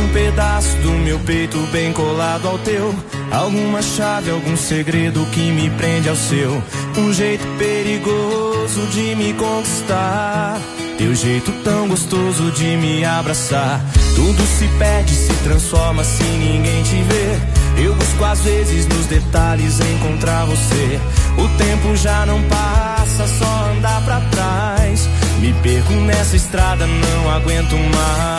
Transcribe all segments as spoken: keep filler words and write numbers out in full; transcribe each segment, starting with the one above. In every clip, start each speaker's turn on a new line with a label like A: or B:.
A: pedaço do meu peito bem colado ao teu. Alguma chave, algum segredo que me prende ao seu. Um jeito perigoso de me conquistar. Teu jeito tão gostoso de me abraçar. Tudo se perde, se transforma se ninguém te vê. Eu busco às vezes nos detalhes encontrar você. O tempo já não passa, só andar pra trás. Me perco nessa estrada, não aguento mais.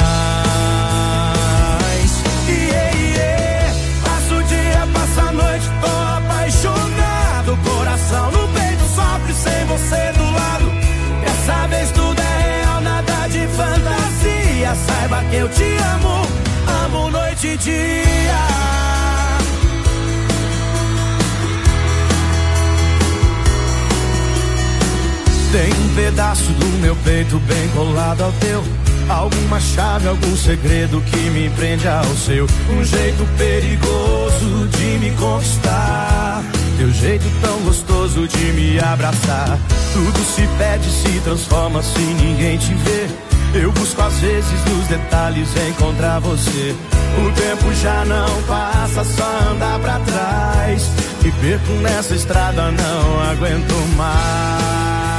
A: Yeah, yeah. Passo o dia, passo a noite, tô apaixonado. Coração no peito sofre sem você do lado. Dessa vez tudo é real, nada de fantasia. Saiba que eu te amo, amo noite e dia. Tem um pedaço do meu peito bem colado ao teu. Alguma chave, algum segredo que me prende ao seu. Um jeito perigoso de me conquistar. Teu jeito tão gostoso de me abraçar. Tudo se perde, se transforma se ninguém te vê. Eu busco às vezes nos detalhes encontrar você. O tempo já não passa, só andar pra trás. Me perco nessa estrada, não aguento mais.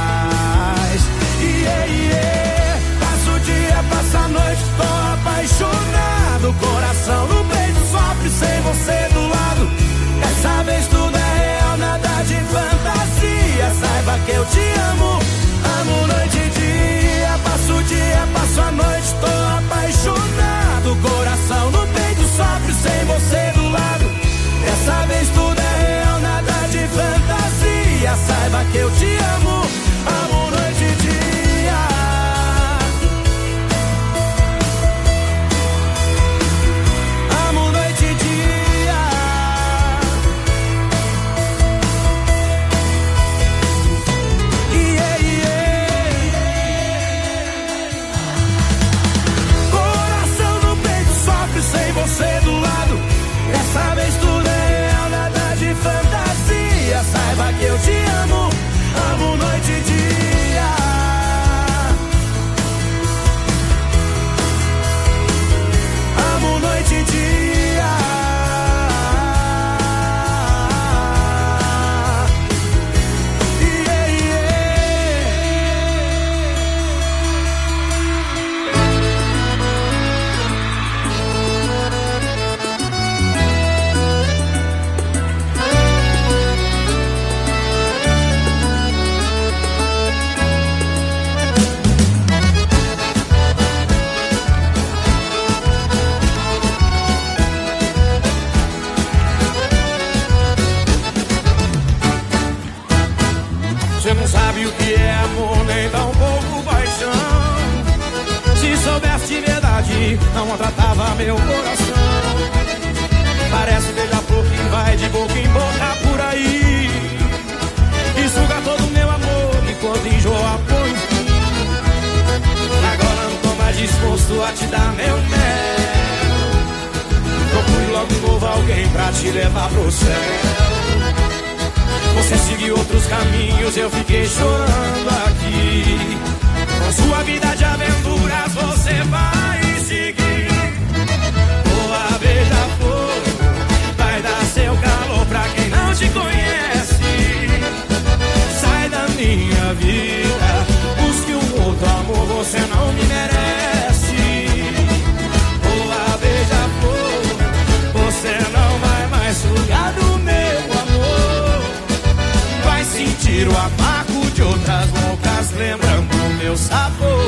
A: Yeah, yeah. Passo o dia, passo a noite, tô apaixonado. Coração no peito sofre sem você do lado. Dessa vez tudo é real, nada de fantasia. Saiba que eu te amo, amo noite e dia. Passo o dia, passo a noite, tô apaixonado. Coração no peito sofre sem você do lado. Dessa vez tudo é real, nada de fantasia. Saiba que eu te amo, amo noite e dia. Você do lado, dessa vez tudo é real, nada de fantasia. Saiba que eu te amo, amo noite e dia. Amo noite e dia. Yeah, yeah. Você não sabe o que é amor, nem tão pouco paixão. Se soubesse de verdade, não maltratava meu coração. Parece beija-flor que vai de boca em boca por aí e suga todo o meu amor enquanto enjoa põe um fim. Agora não tô mais disposto a te dar meu mel. Procure logo de novo alguém pra te levar pro céu. Você seguiu outros caminhos, eu fiquei chorando aqui. Com sua vida de aventuras você vai seguir. Boa beija-flor, vai dar seu calor pra quem não te conhece. Sai da minha vida, busque um outro amor, você não me merece. Boa beija-flor, você não vai mais sugar do meu amor. Sentir o amargo de outras bocas, lembrando o meu sabor.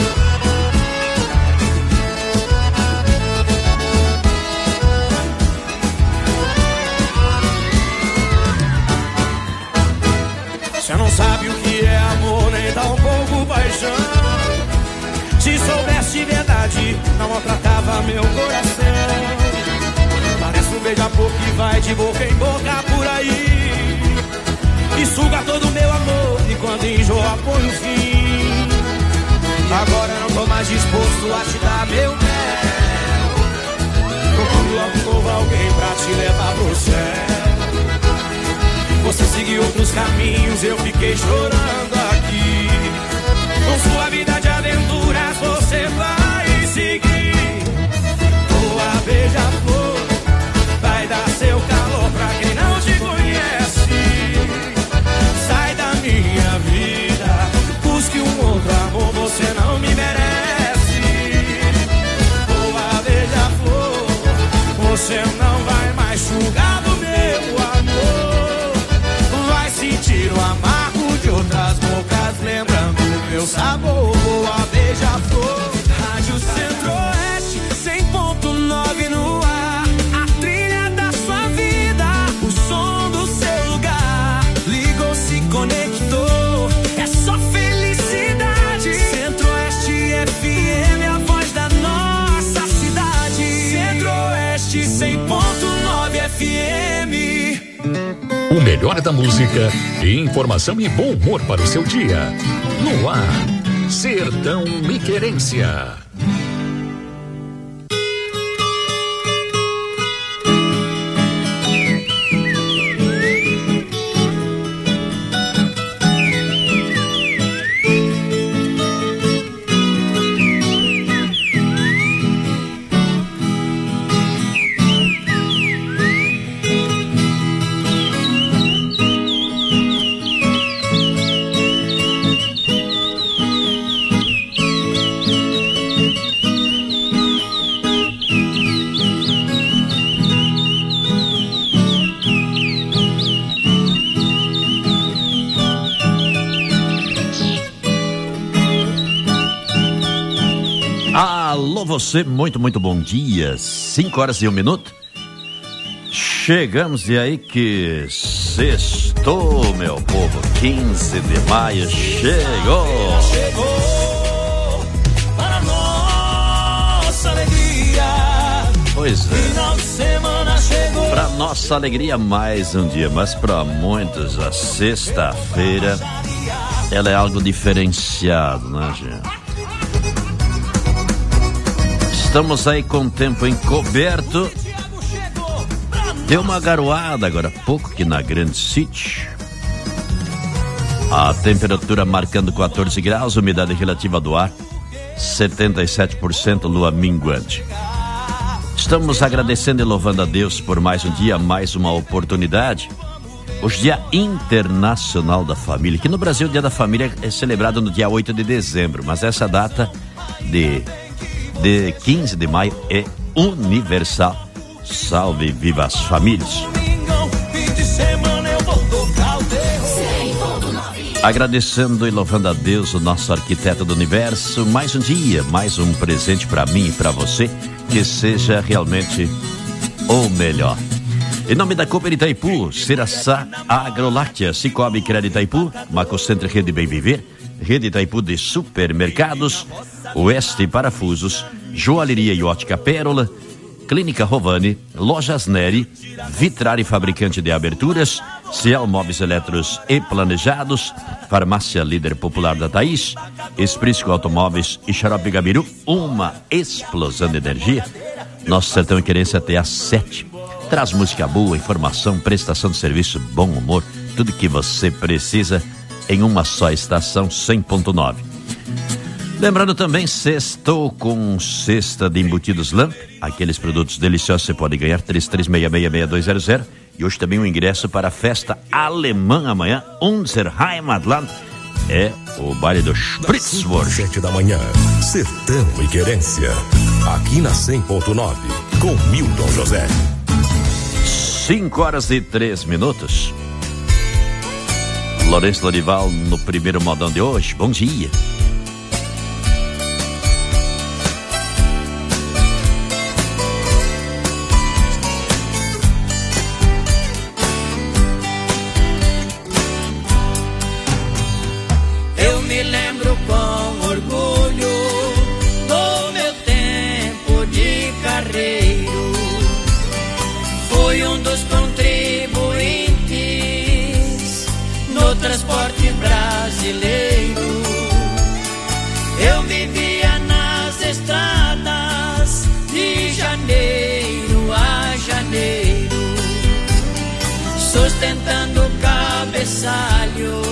A: Você não sabe o que é amor, nem tão pouco paixão. Se soubesse de verdade, não maltratava meu coração. Parece um beija-flor que vai de boca em boca por aí e suga todo o meu amor, e quando enjoa põe um fim. Agora não tô mais disposto a te dar meu mel. Procure logo de novo alguém pra te levar pro céu. Você seguiu outros caminhos, eu fiquei chorando aqui. Com sua vida de aventuras você vai seguir. beija-flor vai dar seu calor pra quem não te conhece. Sai da minha vida, busque um outro amor, você não me merece. Boa beija-flor, você não vai mais sugar do meu amor. Vai sentir o amargo de outras bocas, lembrando o meu sabor. Boa beija-flor, Rádio Centro-Oeste, cem ponto nove no ar. A trilha da sua vida, o som do seu lugar. Ligou, se conectou, é só felicidade. Centro-Oeste F M, a voz da nossa cidade. Centro-Oeste cem ponto nove F M.
B: O melhor da música e informação e bom humor para o seu dia. No ar, Sertão Me Querência.
C: Alô você, muito, muito bom dia. Cinco horas e um minuto. Chegamos e aí que sextou, meu povo. quinze de maio chegou.
A: Chegou para nossa alegria.
C: Pois é.
A: Final de semana chegou.
C: Para nossa alegria mais um dia, mas para muitos a sexta-feira ela é algo diferenciado, né, gente? Estamos aí com o tempo encoberto. Deu uma garoada agora há pouco aqui na Grande City. A temperatura marcando quatorze graus, umidade relativa do ar setenta e sete por cento, lua minguante. Estamos agradecendo e louvando a Deus por mais um dia, mais uma oportunidade. Hoje, Dia Internacional da Família, que no Brasil o Dia da Família é celebrado no dia oito de dezembro, mas essa data de de quinze de maio é universal. Salve, viva as famílias. Agradecendo e louvando a Deus, o nosso arquiteto do universo, mais um dia, mais um presente para mim e para você, que seja realmente o melhor. Em nome da Cooper Itaipu, Ceraçá Agroláctea, Cicobi Crédito Itaipu, Macocentro Rede Bem Viver, Rede Itaipu de Supermercados, Oeste Parafusos, Joalheria e Ótica Pérola, Clínica Rovani, Lojas Neri, Vitrari Fabricante de Aberturas, Ciel Móveis Eletros e Planejados, Farmácia Líder Popular da Thaís, Esprisco Automóveis e Xarope Gabiru, uma explosão de energia. Nosso Sertão e Querência até às sete. Traz música boa, informação, prestação de serviço, bom humor, tudo que você precisa em uma só estação, cem ponto nove. Lembrando também, sextou com cesta de embutidos Lamp, aqueles produtos deliciosos você pode ganhar, três três seis seis, seis dois zero zero. E hoje também um ingresso para a festa alemã amanhã, Unser Heimatland, é o baile do Spritzwurst.
D: Sete da manhã, Sertão e Querência, aqui na cem ponto nove, com Milton José.
C: Cinco horas e três minutos. Lourenço Lorival no primeiro modão de hoje, bom dia.
E: Transporte brasileiro, eu vivia nas estradas de janeiro a janeiro, sustentando o cabeçalho,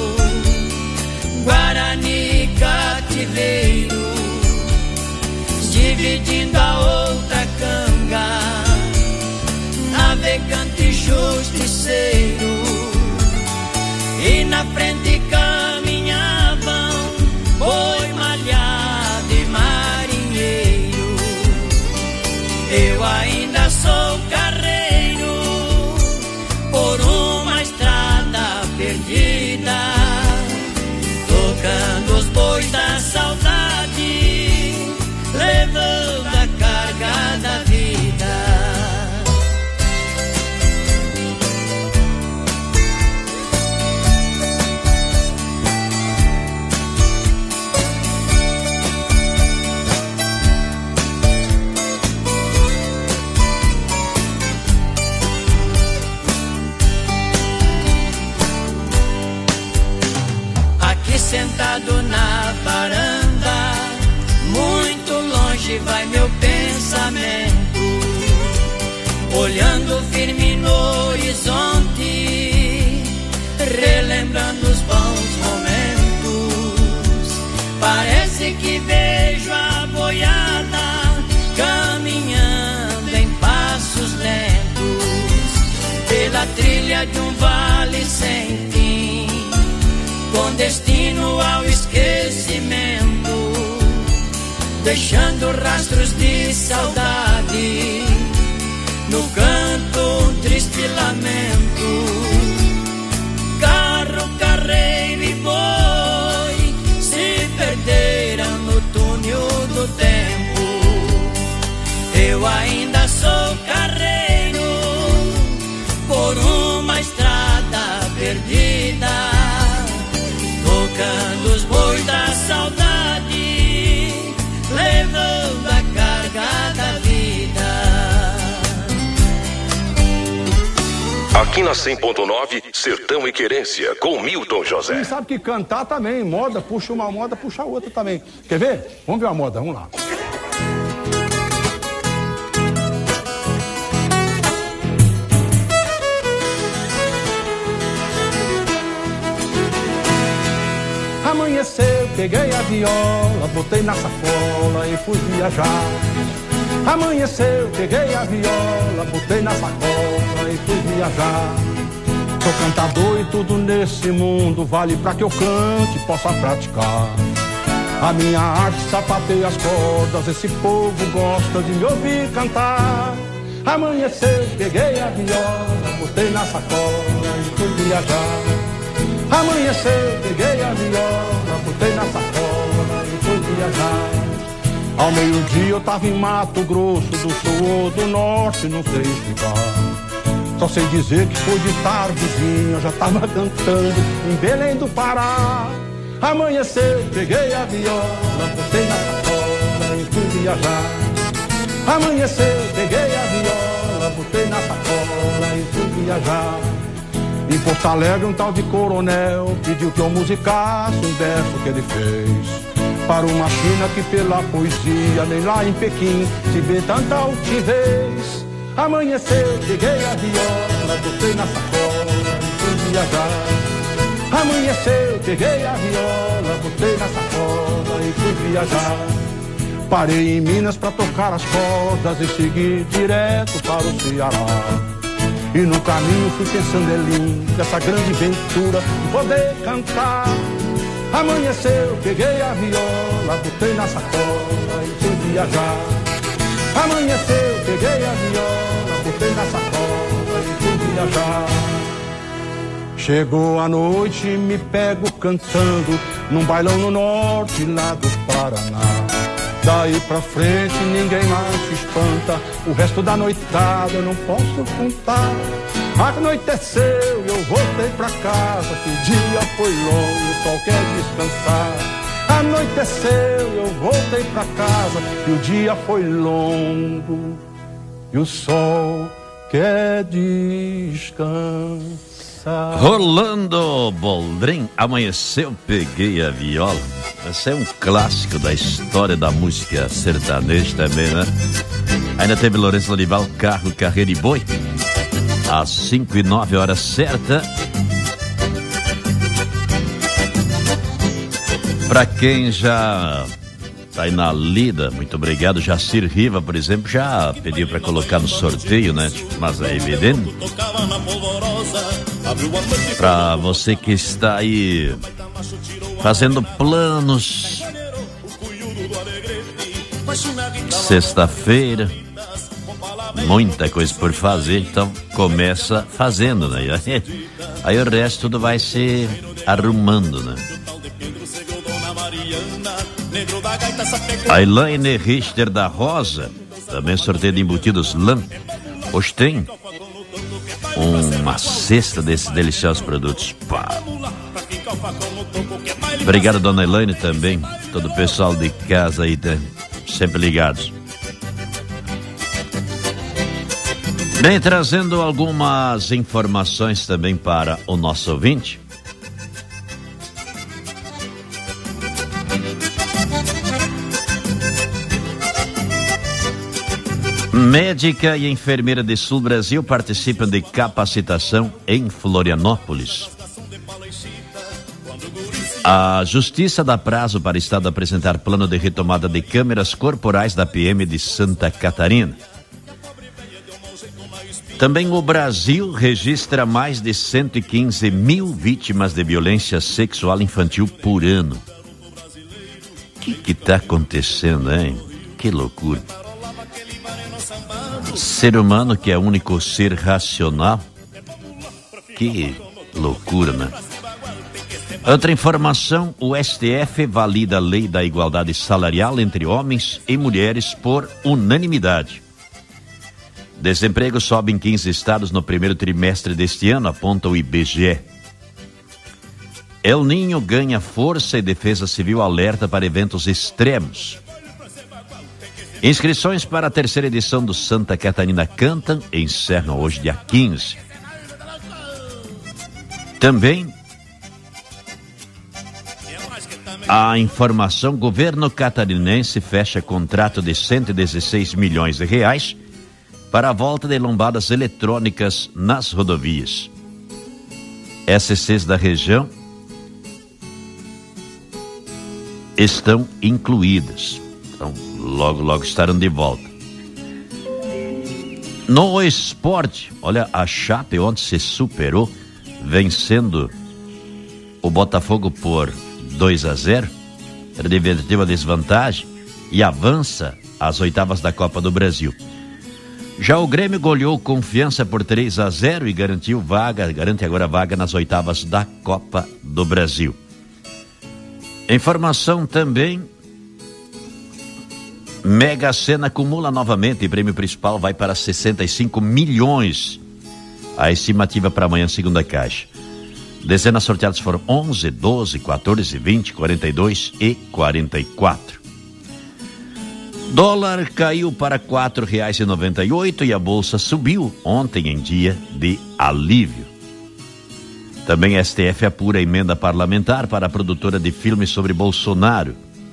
E: Guarani cativeiro, dividindo a outra canga. elegante justiceiro, e na frente caminhavam boi malhado e marinheiro. Eu ainda sou carreiro por uma estrada perdida, tocando os bois da saudade, levando a carga da vida. Sentado na varanda, muito longe vai meu pensamento, olhando firme no horizonte, relembrando os bons momentos. Parece que vejo a boiada caminhando em passos lentos pela trilha de um vale sem fim, com destino ao esquecimento, deixando rastros de saudade, no canto um triste lamento. Carro, carreiro e boi se perderam no túnel do tempo. Eu ainda sou carreiro por uma estrada perdida, tocando os bois da saudade, levando a carga da vida.
D: Aqui na cem ponto nove, Sertão e Querência, com Milton José.
F: E sabe que cantar também, moda, puxa uma moda, puxa a outra também. Quer ver? Vamos ver a moda, vamos lá. Amanheceu, peguei a viola, botei na sacola e fui viajar. Amanheceu, peguei a viola, botei na sacola e fui viajar. Sou cantador e tudo nesse mundo vale pra que eu cante e possa praticar. A minha arte sapateia as cordas, esse povo gosta de me ouvir cantar. Amanheceu, peguei a viola, botei na sacola e fui viajar. Amanheceu, peguei a viola, botei na sacola e fui viajar. Ao meio-dia eu tava em Mato Grosso, do sul ou do norte, não sei explicar. Só sei dizer que foi de tardezinha, eu já tava cantando em Belém do Pará. Amanheceu, peguei a viola, botei na sacola e fui viajar. Amanheceu, peguei a viola, botei na sacola e fui viajar. Em Porto Alegre um tal de coronel pediu que eu musicasse um verso que ele fez para uma China que pela poesia nem lá em Pequim se vê tanta altivez. Amanheceu, peguei a viola, botei na sacola e fui viajar. Amanheceu, peguei a viola, botei na sacola e fui viajar. Parei em Minas pra tocar as cordas e segui direto para o Ceará. E no caminho fui pensando em linda essa grande ventura de poder cantar. Amanheceu, peguei a viola, botei na sacola e fui viajar. Amanheceu, peguei a viola, botei na sacola e fui viajar. Chegou a noite e me pego cantando num bailão no norte lá do Paraná. Daí pra frente ninguém mais se espanta, o resto da noitada eu não posso contar. Anoiteceu e eu voltei pra casa, que o dia foi longo, o sol quer descansar. Anoiteceu e eu voltei pra casa, que o dia foi longo e o sol quer descansar.
C: Rolando Boldrin, amanheceu, peguei a viola. Esse é um clássico da história da música sertaneja também, né? Ainda teve Lourenço Lorival, Carro, Carreira e Boi. Às cinco e nove horas certa. Pra quem já tá aí na lida, muito obrigado. Jacir Riva, por exemplo, já pediu para colocar no sorteio, né? Mas é evidente. Para você que está aí fazendo planos, sexta-feira, muita coisa por fazer, então começa fazendo, né? Aí o resto tudo vai se arrumando, né? A Elaine Richter da Rosa, também sorteio de embutidos Lã. Hoje tem uma cesta desses deliciosos produtos. Pá. Obrigado, dona Elaine, também. Todo o pessoal de casa aí, tá sempre ligados. Bem, trazendo algumas informações também para o nosso ouvinte. Médica e enfermeira de Sul Brasil participam de capacitação em Florianópolis. A Justiça dá prazo para o Estado apresentar plano de retomada de câmeras corporais da P M de Santa Catarina. Também o Brasil registra mais de cento e quinze mil vítimas de violência sexual infantil por ano. O que que tá acontecendo, hein? Que loucura. Ser humano que é o único ser racional. Que loucura, né? Outra informação, o S T F valida a lei da igualdade salarial entre homens e mulheres por unanimidade. Desemprego sobe em quinze estados no primeiro trimestre deste ano, aponta o I B G E. El Ninho ganha força e Defesa Civil alerta para eventos extremos. Inscrições para a terceira edição do Santa Catarina Cantam encerram hoje, dia quinze. Também a informação, governo catarinense fecha contrato de cento e dezesseis milhões de reais para a volta de lombadas eletrônicas nas rodovias. S Cs da região estão incluídas. Então, logo, logo estarão de volta. No esporte, olha, a Chape ontem se superou, vencendo o Botafogo por dois a zero. Era divertida a desvantagem e avança às oitavas da Copa do Brasil. Já o Grêmio goleou Confiança por três a zero e garantiu vaga, garante agora vaga nas oitavas da Copa do Brasil. Informação também, Mega Sena acumula novamente e prêmio principal vai para sessenta e cinco milhões. A estimativa para amanhã, segunda caixa. Dezenas sorteadas foram onze, doze, quatorze, vinte, quarenta e dois e quarenta e quatro. Dólar caiu para quatro reais e noventa e oito e a bolsa subiu ontem em dia de alívio. Também a S T F apura a emenda parlamentar para a produtora de filmes sobre Bolsonaro.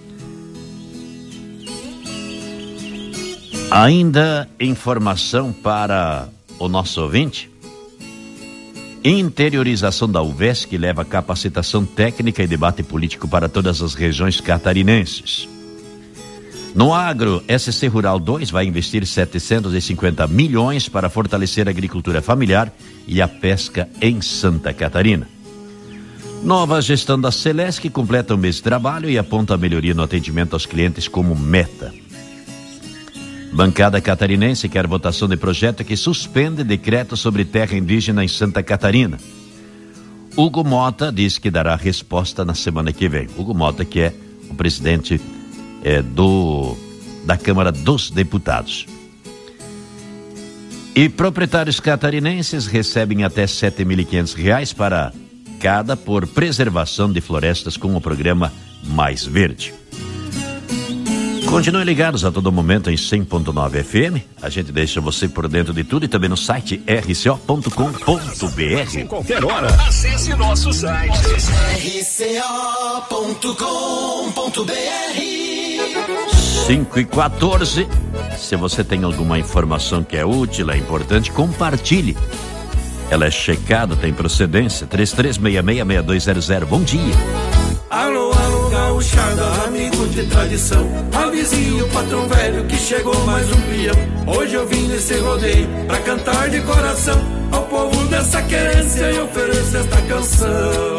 C: Ainda informação para o nosso ouvinte. Interiorização da U V E S C leva capacitação técnica e debate político para todas as regiões catarinenses. No agro, S C Rural dois vai investir setecentos e cinquenta milhões para fortalecer a agricultura familiar e a pesca em Santa Catarina. Nova gestão da Celesc completa um mês de trabalho e aponta a melhoria no atendimento aos clientes como meta. Bancada catarinense quer votação de projeto que suspende decreto sobre terra indígena em Santa Catarina. Hugo Mota diz que dará resposta na semana que vem. Hugo Mota, que é o presidente é, do, da Câmara dos Deputados. E proprietários catarinenses recebem até sete mil e quinhentos reais para cada por preservação de florestas com o programa Mais Verde. Continuem ligados a todo momento em cem ponto nove F M. A gente deixa você por dentro de tudo e também no site r c o ponto com ponto b r.
B: Em qualquer hora, acesse nosso site
E: r c o ponto com ponto b r.
C: cinco e quatorze. Se você tem alguma informação que é útil, é importante, compartilhe. Ela é checada, tem procedência. três três seis seis, seis dois zero zero. Bom dia.
A: Alô, alô, gauchada, amigo de tradição. Avizinho o patrão velho que chegou mais um peão. Hoje eu vim nesse rodeio pra cantar de coração ao povo dessa querência e ofereço esta canção.